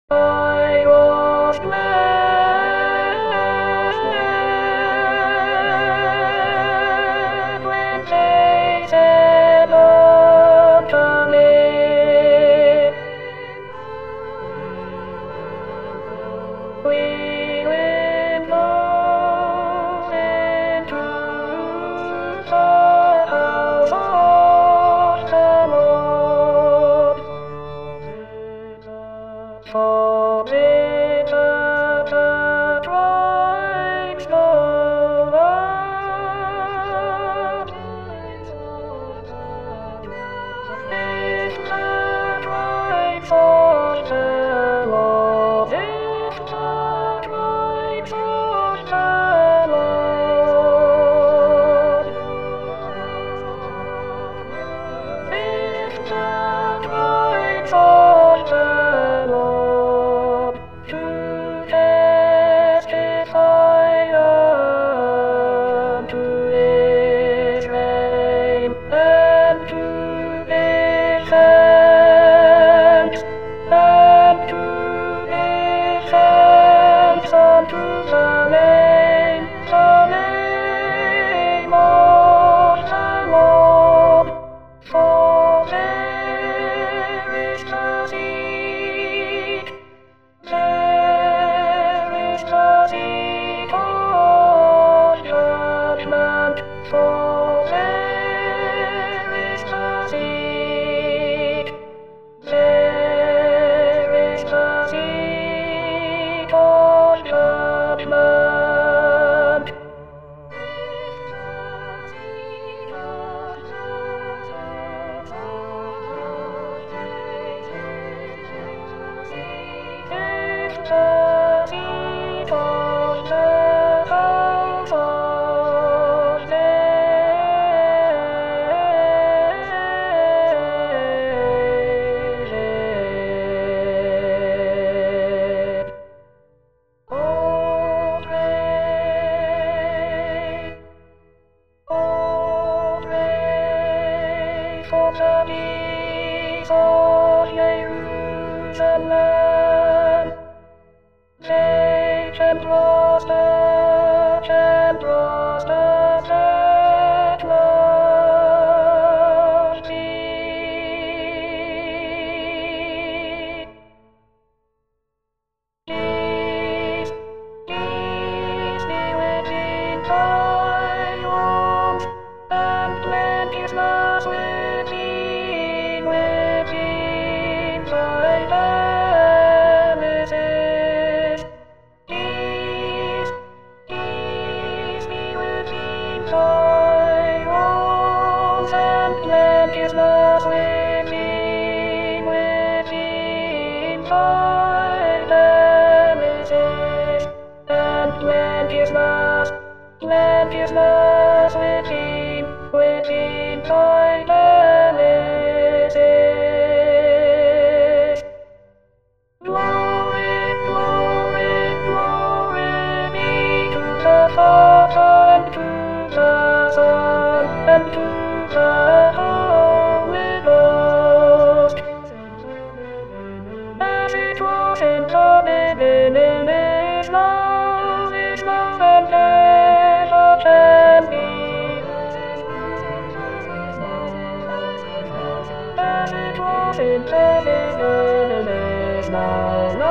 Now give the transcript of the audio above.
I was glad when they said unto me, we will go into the house of the Lord. For it the tribes go up, if the tribes of the Lord, if the tribes of the Lord, if the tribes of the Lord, to testify unto Israel, and to defend, and to defend unto the name of the Lord. For there is the seed, there is the seed of judgment. For there is the seed, there is the seed of judgment. If the seed of the house of David, oh pray for the peace of Jerusalem. They can prosper, that love thee. Peace be within thy walls, and plenteousness within thy premises. Peace be within thy walls, and plenteousness within thy premises, and plenteousness within thy premises. Glory be to the Father, and to the Son, and to the Holy Ghost, as it was in the beginning, is now, and ever can be. As it was in the beginning, is now,